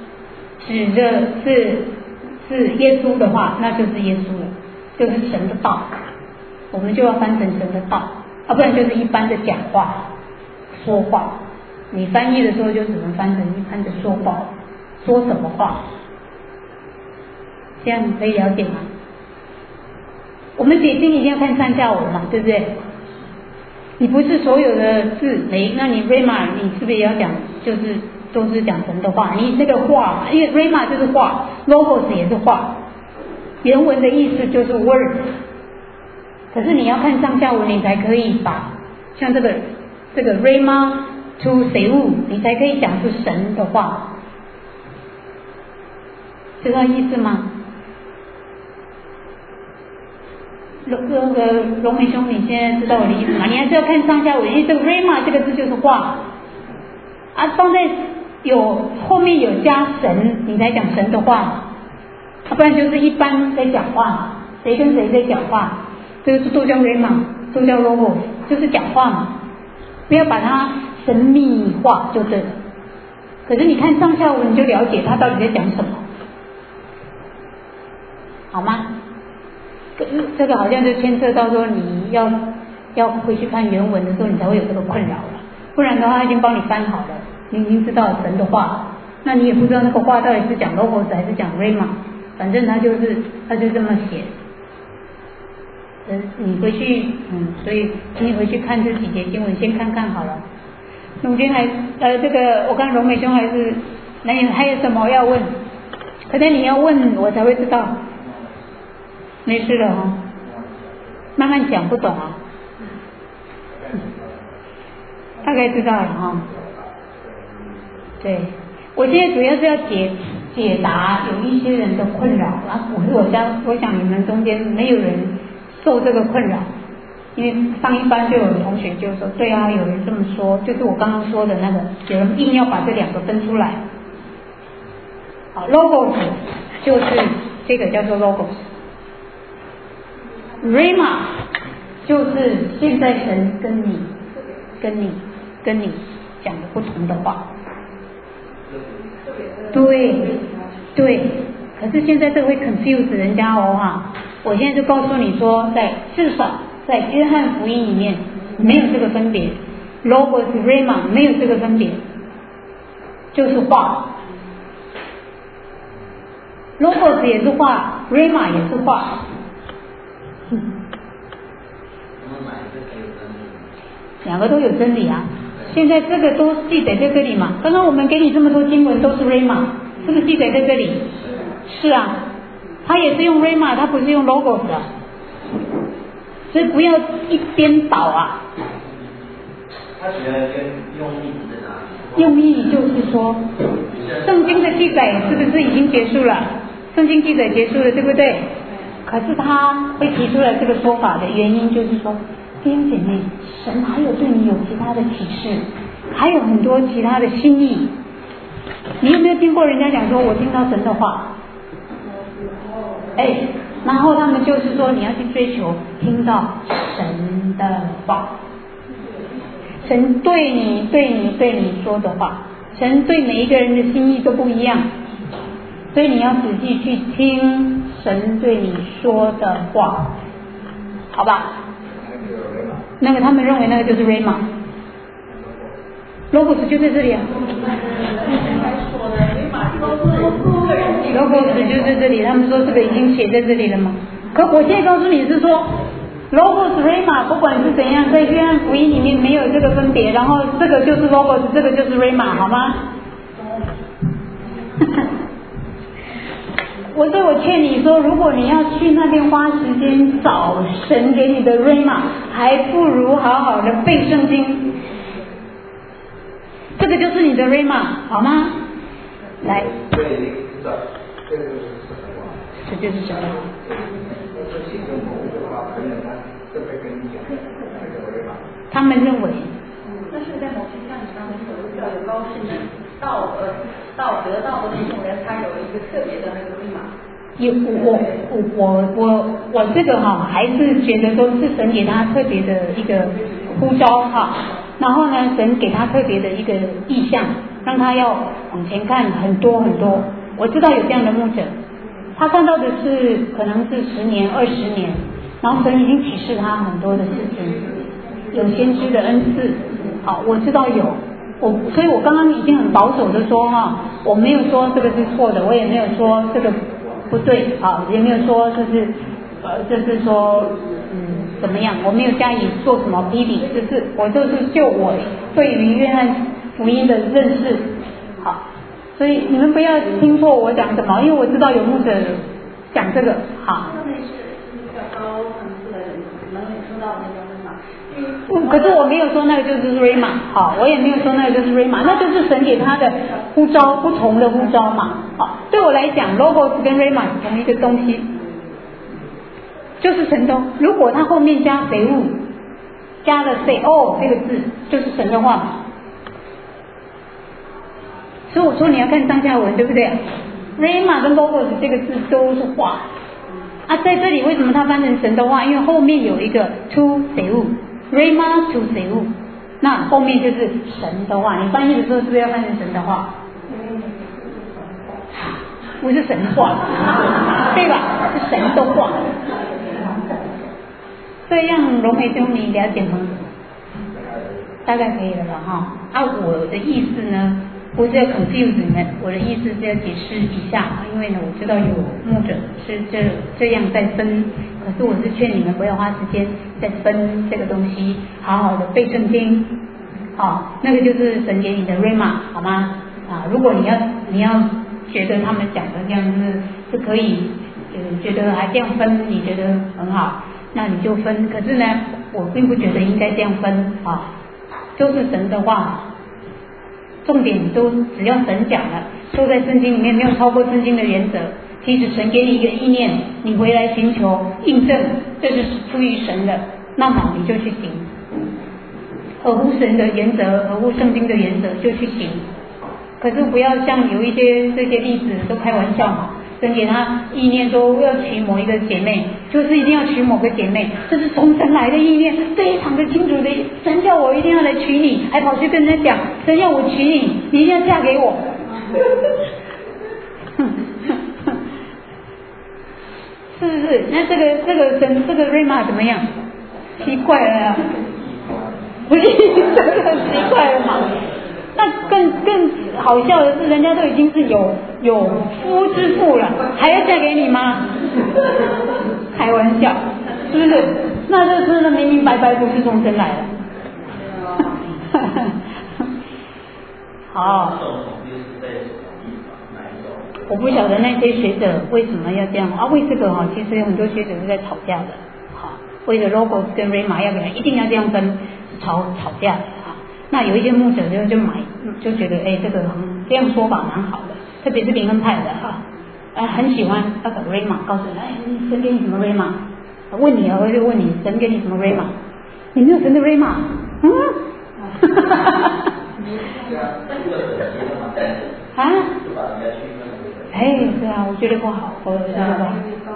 是耶稣的话，那就是耶稣了，就是神的道，我们就要翻成神的道，不然就是一般的讲话说话。你翻译的时候就只能翻成一般的说话，说什么话？这样你可以了解吗？我们解经一定要看上下文嘛，对不对？你不是所有的字那你 Rhema 你是不是也要讲，就是都是讲神的话？你那个话嘛，因为 Rhema 就是话 ，Logos 也是话，原文的意思就是 word。可是你要看上下文，你才可以把像这个 Rhema to Seu， 你才可以讲出神的话，知道意思吗？龙梅兄，你现在知道我的意思吗？你还是要看上下文，因为这个 Rhema 这个字就是话啊，放在后面有加神，你才讲神的话，不然就是一般在讲话，谁跟谁在讲话，这个都叫 Rhema， 都叫 Logos， 就是讲话嘛，不要把它神秘化就对了。可是你看上下文，你就了解他到底在讲什么，好吗？这个好像就牵涉到说你要回去看原文的时候，你才会有这个困扰了。不然的话，他已经帮你翻好了，你已经知道神的话，那你也不知道那个话到底是讲 Logos 还是讲 Rhema， 反正他就这么写。你回去所以你回去看这几节经文，先看看好了。龙君这个我看荣美兄还有什么要问？可能你要问我才会知道。没事了哈，慢慢讲，不懂啊，大概知道了哈。对，我现在主要是要解答有一些人的困扰，然后我想你们中间没有人受这个困扰，因为上一班就有同学就说，对啊，有人这么说，就是我刚刚说的那个，有人硬要把这两个分出来。好 ，Logos 就是这个叫做 Logos。Rhema 就是现在神跟你讲的不同的话，对，可是现在这会 confuse 人家哦哈。我现在就告诉你说，至少在约翰福音里面没有这个分别 ，Logos Rhema 没有这个分别，就是话 ，Logos 也是话 ，Rhema 也是话。两个都有真理啊！现在这个都记载在这里嘛。刚刚我们给你这么多经文都是 Rhema， 是不是记载在这里？是啊，他也是用 Rhema， 他不是用 Logos 的，所以不要一边倒啊。 他主要跟用意在哪里？ 用意就是说，圣经的记载是不是已经结束了？圣经记载结束了，对不对？可是他会提出来这个说法的原因，就是说，弟兄姐妹，神还有对你有其他的启示，还有很多其他的心意。你有没有听过人家讲说，我听到神的话？然后他们就是说，你要去追求听到神的话，神对你说的话，神对每一个人的心意都不一样，所以你要仔细去听神对你说的话，好吧？那个他们认为那个就是 Rhema， Logos 就在这里啊。Logos 就在这里，他们说这个已经写在这里了嘛。可我现在告诉你是说 Logos Rhema 不管是怎样，在约翰福音里面没有这个分别，然后这个就是 Logos， 这个就是 Rhema， 好吗？ 所以我劝你说，如果你要去那边花时间找神给你的瑞玛，还不如好好的背圣经。这个就是你的瑞玛，好吗？来。 对，知道，这个就是神话。 这就是神话。他们认为。 但是在某些像你刚才说的比较有高深的道德的那种人，他有一个特别的那个密码。 我这个还是觉得说是神给他特别的一个呼召然后呢，神给他特别的一个意向，让他要往前看很多很多。我知道有这样的牧者，他看到的是可能是10年、20年，然后神已经启示他很多的事情，有先知的恩赐。我知道有，所以我刚刚已经很保守的说我没有说这个是错的，我也没有说这个不对也没有说就是说怎么样，我没有加以做什么批评，我就我对于约翰福音的认识所以你们不要听错我讲什么，因为我知道有牧者讲这个可是我没有说那个就是瑞玛我也没有说那个就是瑞玛，那就是神给他的呼召，不同的呼召嘛对我来讲 logos 跟瑞玛同一个东西，就是神的。如果他后面加肥物，加了 say 这个字，就是神的话嘛。所以我说你要看上下文，对不对？瑞玛跟 logos 这个字都是话在这里为什么它翻成神的话？因为后面有一个 to say 物，Rhema to say 物，那后面就是神的话。你翻译的时候是不是要翻成神的话？不是神话，对吧？是神的话。这样荣美兄你了解吗？大概可以了吧我的意思呢，不是要 confuse 你们，我的意思是要解释一下，因为呢我知道有牧者是这样在分，可是我是劝你们不要花时间在分这个东西，好好的背圣经那个就是神给你的 Rhema， 好吗？如果你要觉得他们讲的这样是可以觉得还这样分你觉得很好，那你就分。可是呢我并不觉得应该这样分都是神的话，重点都只要神讲了，都在圣经里面，没有超过圣经的原则。即使神给你一个意念，你回来寻求印证，这是出于神的，那么你就去行，合乎神的原则，合乎圣经的原则就去行。可是不要像有一些这些例子都开玩笑嘛，神给他意念说要娶某一个姐妹，就是一定要娶某个姐妹，这是从神来的意念，非常的清楚的，神叫我一定要来娶你，还跑去跟人家讲，神要我娶你，你一定要嫁给我。是不是？那这个神这个瑞玛怎么样？奇怪了不是这个很奇怪了嘛？那更好笑的是，人家都已经是有夫之妇了，还要嫁给你吗？开玩笑，是不是？那这真的明明白白不是从神来的。好，我不晓得那些学者为什么要这样为这个其实有很多学者是在吵架的为了 logos 跟 Rhema 要不然一定要这样分，吵架的那有一些牧者就觉得这个这样说法蛮好的，特别是灵恩派的很喜欢那个 Rhema， 告诉你神给你什么 Rhema， 问你我就问你神给你什么 Rhema， 你没有神的 Rhema对啊，我觉得不好，我觉得不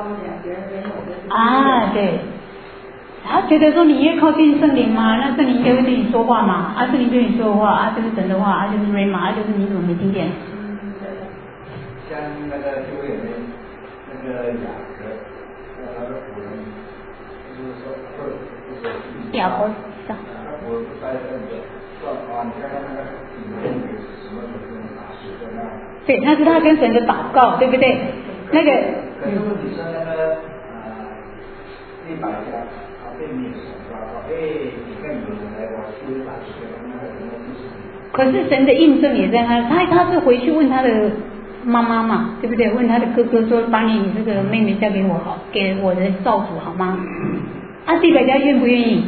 好对，他觉得说你越靠近圣灵嘛，那圣灵就会对你说话嘛，圣灵对你说话就是神的话就是 Rhema， 就是你怎么没听见？ 像那个旧约的那个雅各，他的仆人就是说雅各我在那个说你看看那个里面有什么写的那对，那是他跟神的祷告，对不对？那个可是问题是那个100家被灭神了，你看有人来我修打那个什么就是。 可是神的印证也在他是回去问他的妈妈嘛，对不对？问他的哥哥说，把你这个妹妹嫁给我好，给我的少主好吗？啊，地百家愿不愿意？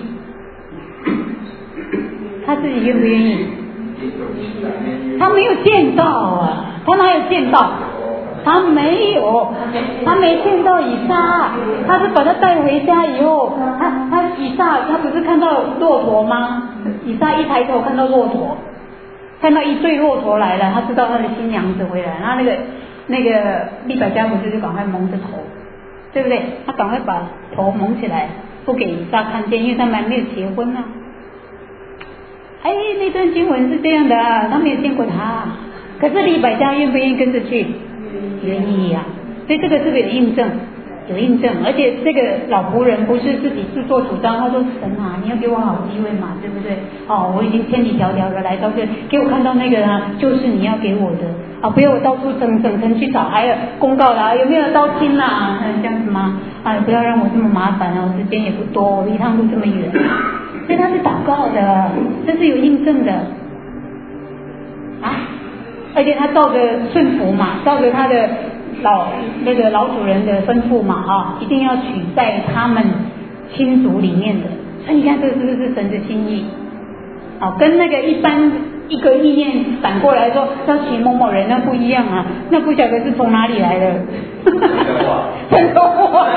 他自己愿不愿意？他没有见到啊，他哪有见到？他没有，他没见到以撒，他是把他带回家以后，他以撒他不是看到骆驼吗？以撒一抬头看到骆驼，看到一对骆驼来了，他知道他的新娘子回来，然后那个利百加不是就赶快蒙着头，对不对？他赶快把头蒙起来，不给以撒看见，因为他们还没有结婚呢。哎，那段经文是这样的啊，他没有见过他，可是利百加愿不愿意跟着去？愿意啊，所以这个是不是有印证？有印证，而且这个老仆人不是自己自作主张，他说神啊，你要给我好机会嘛，对不对？哦，我已经千里迢迢的来到这，给我看到那个啊，就是你要给我的啊，不要我到处整层去找，还有公告啦，有没有刀亲啦？这样子吗？啊，不要让我这么麻烦啊，我时间也不多，我一趟路这么远，所以他是祷告的，这是有印证的啊。而且他照着顺服嘛，照着他的老主人的吩咐嘛，啊，一定要娶在他们亲族里面的。所以你看这是不是神的心意？哦，跟那个一般一个意念反过来说要娶某某人，那不一样啊，那不晓得是从哪里来的。很多话。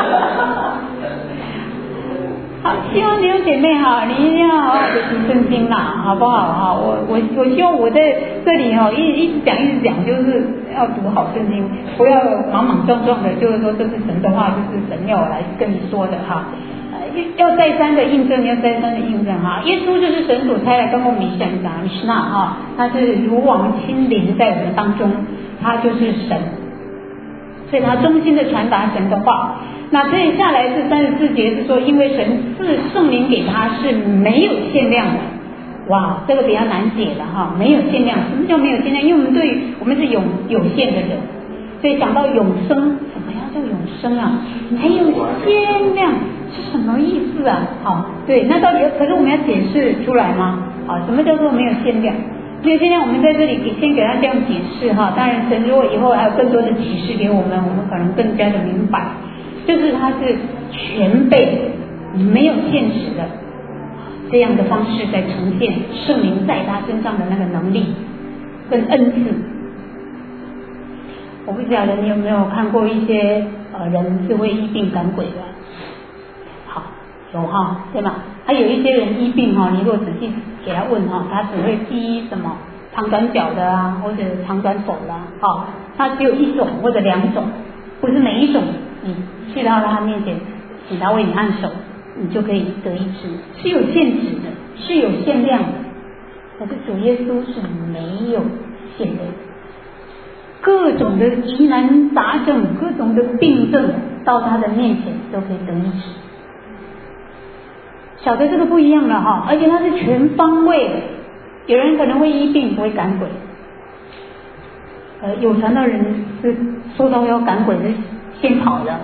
好，希望弟兄姐妹哈，你一定要好好的读圣经啦，好不好哈？我希望我在这里哈一直讲，就是要读好圣经，不要莽莽撞撞的，就是说这是神的话，就是神要我来跟你说的哈。要再三的印证，哈。耶稣就是神所差来跟我们一想的，米什纳哈，他是如王亲临在我们当中，他就是神，所以他衷心的传达神的话。那所以下来是34节是说，因为神赐圣灵给他是没有限量的。哇，这个比较难解了哈，没有限量。什么叫没有限量？因为我们是有限的人，所以讲到永生，什么叫永生啊？没有限量是什么意思啊？好，对，那到底可是我们要解释出来吗？好，什么叫做没有限量？没有限量，我们在这里先给他这样解释哈。当然，神如果以后还有更多的启示给我们可能更加的明白。就是它是全备没有限时的这样的方式在呈现圣灵在他身上的那个能力跟恩赐。我不晓得你有没有看过一些人是会医病赶鬼的。好，有哈，对吧？还有一些人医病哈，你如果仔细给他问哈，他只会医什么长短脚的啊，或者长短手的啊，他只有一种或者两种，不是每一种你去到他面前，请他为你按手，你就可以得医治，是有限制的，是有限量的。可是主耶稣是没有限量，各种的疑难杂症，各种的病症到他的面前都可以得医治。晓得这个不一样了哈，而且他是全方位的。有人可能会医病，不会赶鬼。有传道人是说到要赶鬼是先跑的。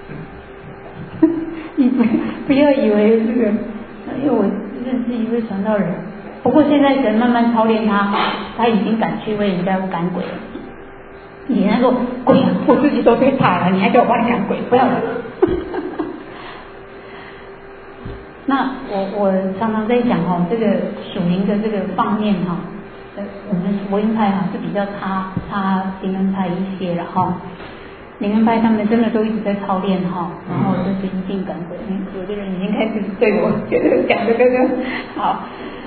你不要以为这个，因为我认识一位传道人，不过现在神慢慢操练他已经敢去为人家赶鬼了。你那个鬼啊，我自己都被打了，你还叫我帮你赶鬼，不要了。那我常常在讲哈，这个属灵的这个方面哈，我们福音派哈是比较差灵恩派一些了哈。灵恩派他们真的都一直在操练哈，然后就是一定赶鬼。有的人已经开始对我觉得讲的好。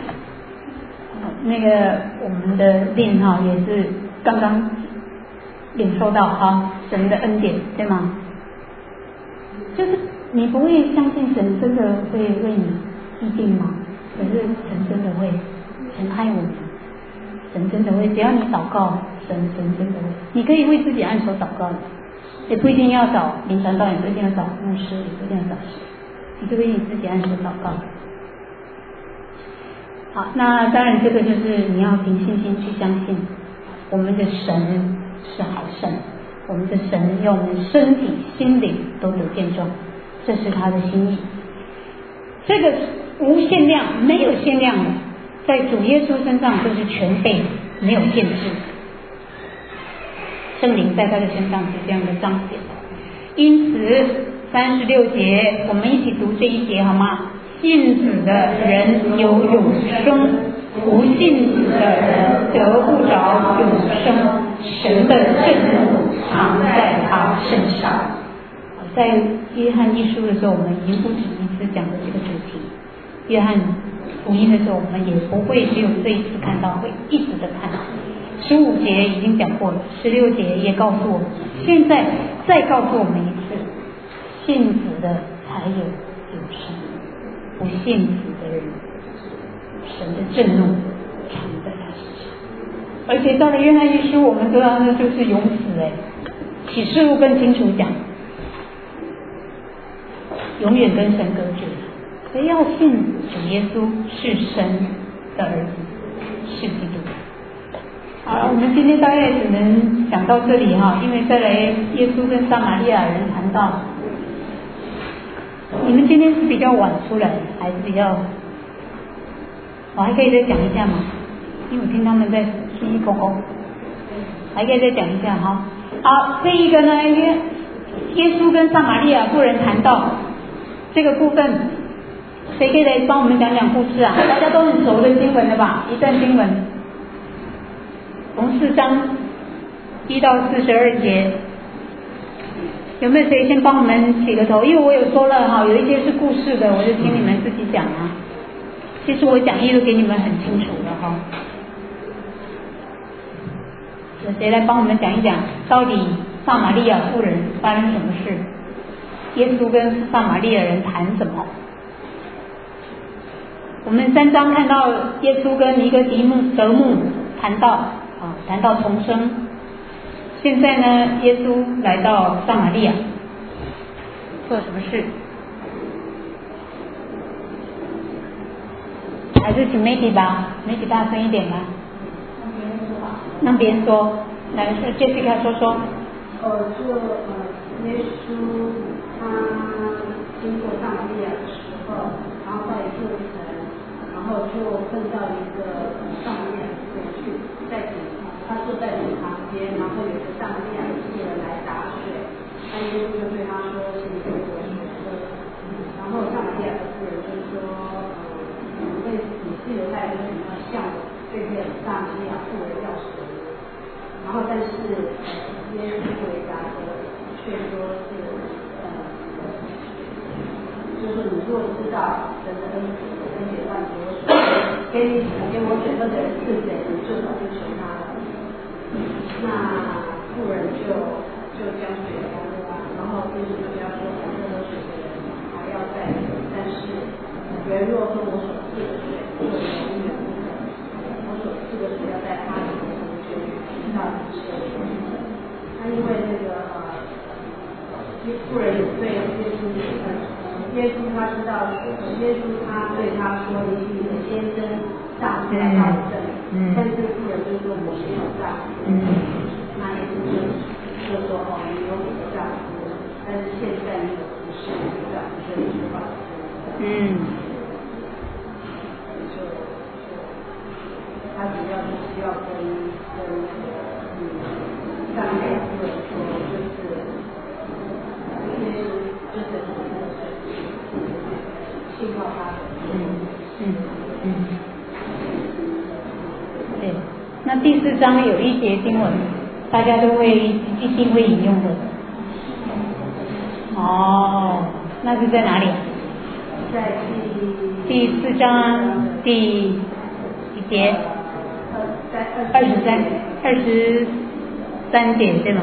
那个我们的练哈也是刚刚领受到哈神的恩典，对吗？就是你不会相信神真的会为你医病吗？可是神真的会，神爱我们，神真的会，只要你祷告，神真的会。你可以为自己按手祷告，也不一定要找灵传道，也不一定要找牧师，也不一定要找谁，你就为你自己按手祷告。好，那当然这个就是你要凭信心去相信，我们的神是好神，我们的神要我们身体心灵都得健壮，这是他的心意。这个无限量没有限量的，在主耶稣身上就是全备，没有限制。 圣灵在他的身上是这样的彰显。因此36节我们一起读这一节好吗？信子的人有永生，不信子的人得不着永生，神的震怒常在他身上。在约翰一书的时候，我们已经不止一次讲了这个主题。约翰福音的时候，我们也不会只有这一次看到，会一直的看。15节已经讲过了，16节也告诉我们，现在再告诉我们一次，信子的才有永生，不信子的人，神的震怒常在他身上。而且到了约翰一书，我们知道那就是永死启示录更清楚讲，永远跟神隔绝。所以要信主耶稣是神的儿子，是基督。好，我们今天大概只能讲到这里哈，因为再来耶稣跟撒玛利亚人谈到，你们今天是比较晚出来，还是比较？我还可以再讲一下吗？因为我听他们在嘻嘻空空，还可以再讲一下哈。好，这一个呢，耶稣跟撒玛利亚妇人谈到这个部分，谁可以来帮我们讲讲故事啊？大家都很熟的经文了吧？一段经文，从4章1到42节，有没有谁先帮我们起个头？因为我有说了哈，有一些是故事的，我就请你们自己讲啊。其实我讲义都给你们很清楚了哈。有谁来帮我们讲一讲，到底撒玛利亚妇人发生什么事？耶稣跟撒玛利亚人谈什么？我们3章看到耶稣跟尼哥德慕谈到重生。现在呢，耶稣来到撒玛利亚，做什么事？还是请媒体吧，媒体大声一点吧。让别人说，来是 Jessica 说说。 耶稣他经过撒玛利亚的时候，然后到一座城，然后就碰到一个撒玛利亚人去，他坐在井旁边，然后有个撒玛利亚的妇人来打水，那耶稣就对他说：“请给我水喝。”然后撒玛利亚的妇人就说：“你是犹太人，你要向我这个撒玛利亚妇人要水。”然后但是耶稣回答的却说是就是你若知道神的恩典万多，给我水喝的人是谁，你就早就求他了。那妇人就将水喝了，然后耶稣就跟他说，反正喝水的人还要再有，但是人若喝我所赐的水，就永远不渴。我所赐的水要在他里面成就，直到永生。那因为那个妇人有对耶稣他知道，耶稣他对他说：“也许你的先生丈夫来到这里。”但是妇人就说：“我没有丈夫。”那耶稣就说：“哦，你有你的丈夫，但是现在你有不是你的丈夫，所以无法他主要是需要跟上面妇人说，就是信靠他的。 对，那第4章有一节经文，大家都会一定会引用的。那是在哪里？ 在第4章第几节？23节对吗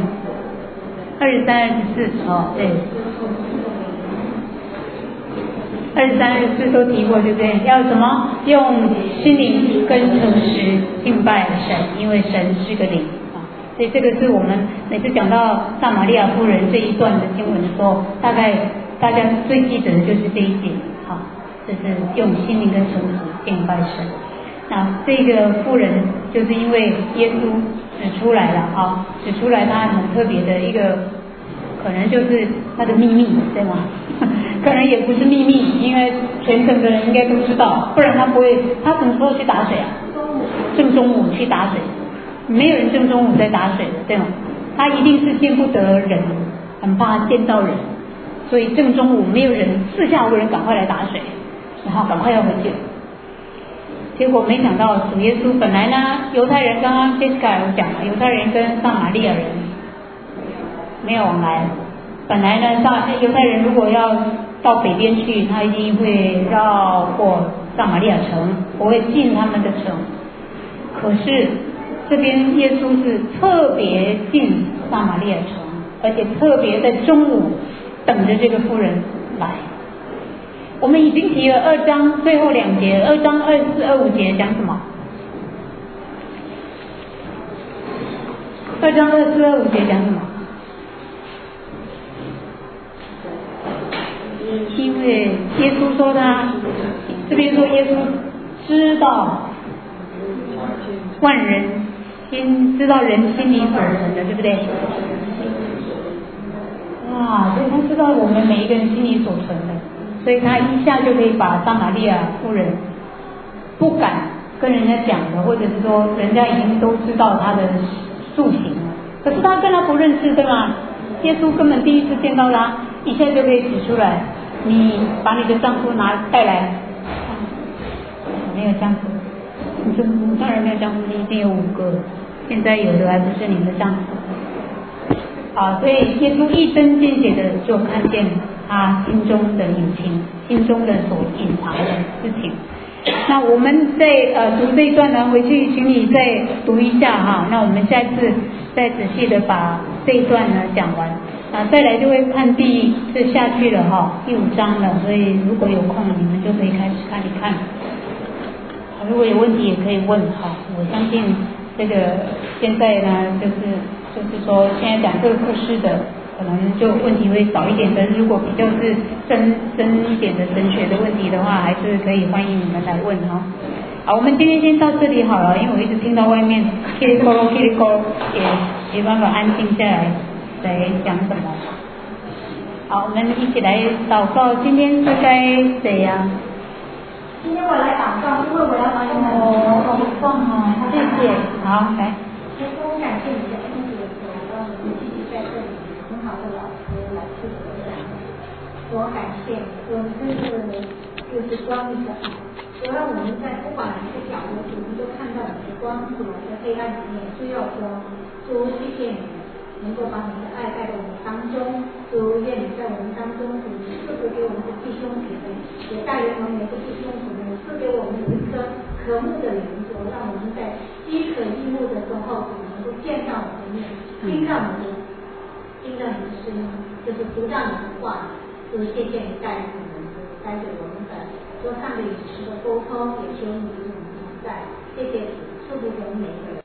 ？23、24对。23、24都提过，对不对？要什么？用心灵跟诚实敬拜神，因为神是个灵啊。所以这个是我们每次讲到撒玛利亚妇人这一段的经文的时候，大概大家最记得的就是这一节啊，就是用心灵跟诚实敬拜神。那这个妇人就是因为耶稣指出来了啊，指出来他很特别的一个，可能就是他的秘密，对吗？可能也不是秘密，因为全城的人应该都知道，不然他不会，他什么时候去打水啊？正中午去打水，没有人正中午在打水的，对吗？ 他一定是见不得人，很怕见到人，所以正中午没有人，四下无人，赶快来打水，然后赶快要回去。结果没想到主耶稣本来呢，犹太人刚刚 Jessica 有讲了，犹太人跟撒玛利亚人没有往来。本来呢，犹太人如果要到北边去，他一定会绕过撒玛利亚城，不会进他们的城。可是这边耶稣是特别进撒玛利亚城，而且特别在中午等着这个妇人来。我们已经提了2章最后2节，2章24、25节讲什么？2章24、25节讲什么？因为耶稣说这边说耶稣知道万人心，知道人心里所存的，对不对？哇，所以他知道我们每一个人心里所存的。所以他一下就可以把撒玛利亚妇人不敢跟人家讲的，或者是说人家已经都知道他的素行了，可是他跟他不认识，对吗？耶稣根本第一次见到他，一下就可以指出来，你把你的丈夫带来。没有丈夫，你当然没有丈夫，你一定有5个，现在有的还不是你的丈夫。所以耶稣一针见血的就看见他心中的隐情，心中的所隐藏的事情。那我们在读这一段呢，回去请你再读一下哈。那我们下一次再仔细的把这一段呢讲完，再来就会看是下去了哈，第5章了。所以如果有空，你们就可以开始看一看。如果有问题也可以问哈。我相信这个现在呢，就是说现在讲这个故事的，可能就问题会少一点的。如果比较是深一点的神学的问题的话，还是可以欢迎你们来问哈。好，我们今天先到这里好了，因为我一直听到外面噼里咕噜噼里咕噜，也没办法安静下来讲什么。好，我们一起来祷告。今天是该谁呀？ 今天我来祷告，因为我要把你们好棒哦，谢谢。好，来。 非常感谢你的恩典，让我们继续在这里很好的老师来赐福我们。我感谢我们这个就是光明的爱，让我们在不管哪个角落，我们都看到你的光，主在黑暗里面需要光。主，谢谢你能够把你的爱带到我们当中，主愿你在我们当中，主赐福给我们的弟兄姐妹，也带领我们每个弟兄姊妹，赐给我们一颗渴慕的灵，主让我们在饥渴异物的时候，主能够见到你的面，听到你的声音，就是读到你的话。主，谢谢你带领我们，带着我们的桌上的饮食的沟通，也求你与我们同在。谢谢主，赐福给我们每一个人。